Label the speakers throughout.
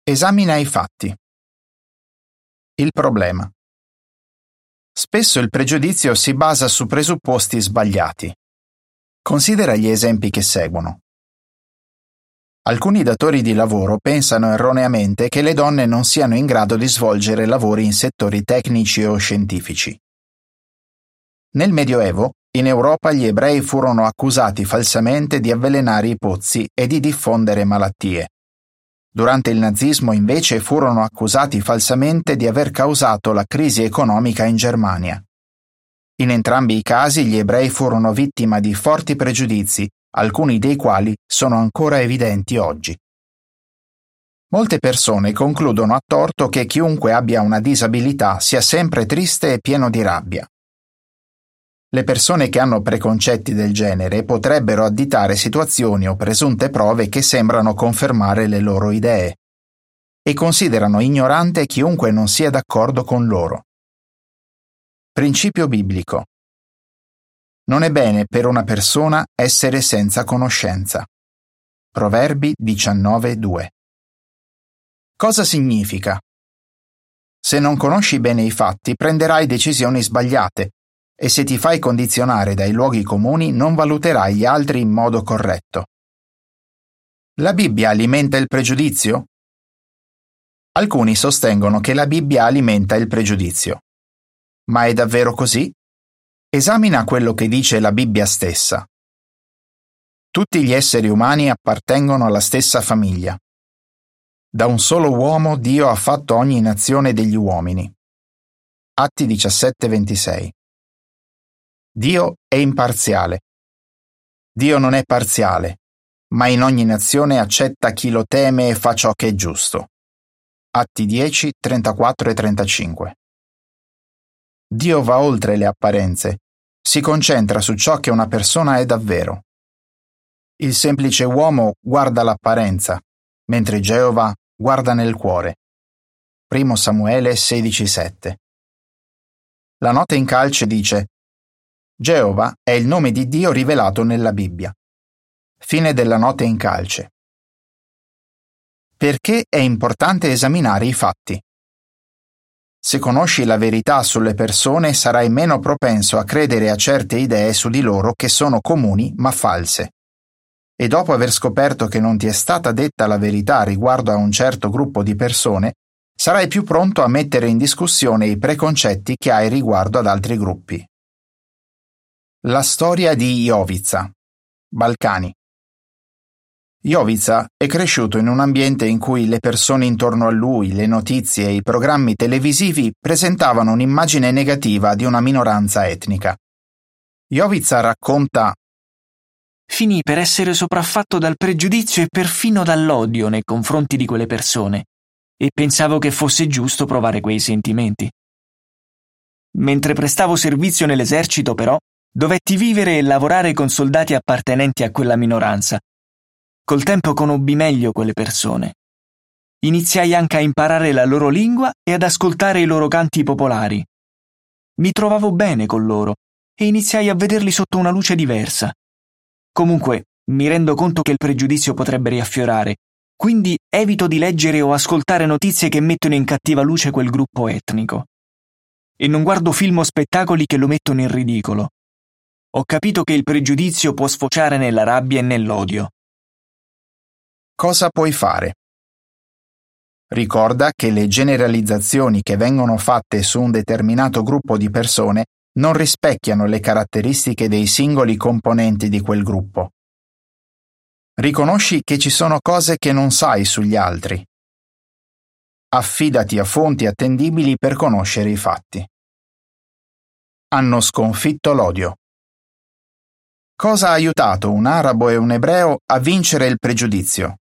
Speaker 1: Esamina i fatti. Il problema. Spesso il pregiudizio si basa su presupposti sbagliati. Considera gli esempi che seguono. Alcuni datori di lavoro pensano erroneamente che le donne non siano in grado di svolgere lavori in settori tecnici o scientifici. Nel Medioevo, in Europa gli ebrei furono accusati falsamente di avvelenare i pozzi e di diffondere malattie. Durante il nazismo invece furono accusati falsamente di aver causato la crisi economica in Germania. In entrambi i casi gli ebrei furono vittima di forti pregiudizi, alcuni dei quali sono ancora evidenti oggi. Molte persone concludono a torto che chiunque abbia una disabilità sia sempre triste e pieno di rabbia. Le persone che hanno preconcetti del genere potrebbero additare situazioni o presunte prove che sembrano confermare le loro idee e considerano ignorante chiunque non sia d'accordo con loro. Principio biblico. Non è bene per una persona essere senza conoscenza. Proverbi 19:2. Cosa significa? Se non conosci bene i fatti, prenderai decisioni sbagliate e se ti fai condizionare dai luoghi comuni non valuterai gli altri in modo corretto. La Bibbia alimenta il pregiudizio? Alcuni sostengono che la Bibbia alimenta il pregiudizio. Ma è davvero così? Esamina quello che dice la Bibbia stessa. Tutti gli esseri umani appartengono alla stessa famiglia. Da un solo uomo Dio ha fatto ogni nazione degli uomini. Atti 17:26. Dio è imparziale. Dio non è parziale, ma in ogni nazione accetta chi lo teme e fa ciò che è giusto. Atti 10:34 e 35. Dio va oltre le apparenze, si concentra su ciò che una persona è davvero. Il semplice uomo guarda l'apparenza, mentre Geova guarda nel cuore. 1 Samuele 16:7. La nota in calce dice: Geova è il nome di Dio rivelato nella Bibbia. Fine della nota in calce. Perché è importante esaminare i fatti? Se conosci la verità sulle persone, sarai meno propenso a credere a certe idee su di loro che sono comuni ma false. E dopo aver scoperto che non ti è stata detta la verità riguardo a un certo gruppo di persone, sarai più pronto a mettere in discussione i preconcetti che hai riguardo ad altri gruppi. La storia di Jovica, Balcani. Jovica è cresciuto in un ambiente in cui le persone intorno a lui, le notizie e i programmi televisivi presentavano un'immagine negativa di una minoranza etnica. Jovica racconta:
Speaker 2: finì per essere sopraffatto dal pregiudizio e perfino dall'odio nei confronti di quelle persone, e pensavo che fosse giusto provare quei sentimenti. Mentre prestavo servizio nell'esercito, però, dovetti vivere e lavorare con soldati appartenenti a quella minoranza. Col tempo conobbi meglio quelle persone. Iniziai anche a imparare la loro lingua e ad ascoltare i loro canti popolari. Mi trovavo bene con loro e iniziai a vederli sotto una luce diversa. Comunque, mi rendo conto che il pregiudizio potrebbe riaffiorare, quindi evito di leggere o ascoltare notizie che mettono in cattiva luce quel gruppo etnico. E non guardo film o spettacoli che lo mettono in ridicolo. Ho capito che il pregiudizio può sfociare nella rabbia e nell'odio.
Speaker 1: Cosa puoi fare? Ricorda che le generalizzazioni che vengono fatte su un determinato gruppo di persone non rispecchiano le caratteristiche dei singoli componenti di quel gruppo. Riconosci che ci sono cose che non sai sugli altri. Affidati a fonti attendibili per conoscere i fatti. Hanno sconfitto l'odio. Cosa ha aiutato un arabo e un ebreo a vincere il pregiudizio?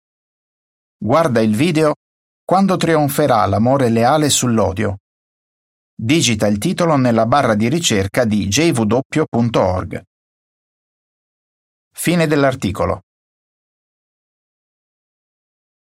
Speaker 1: Guarda il video Quando trionferà l'amore leale sull'odio. Digita il titolo nella barra di ricerca di jw.org. Fine dell'articolo.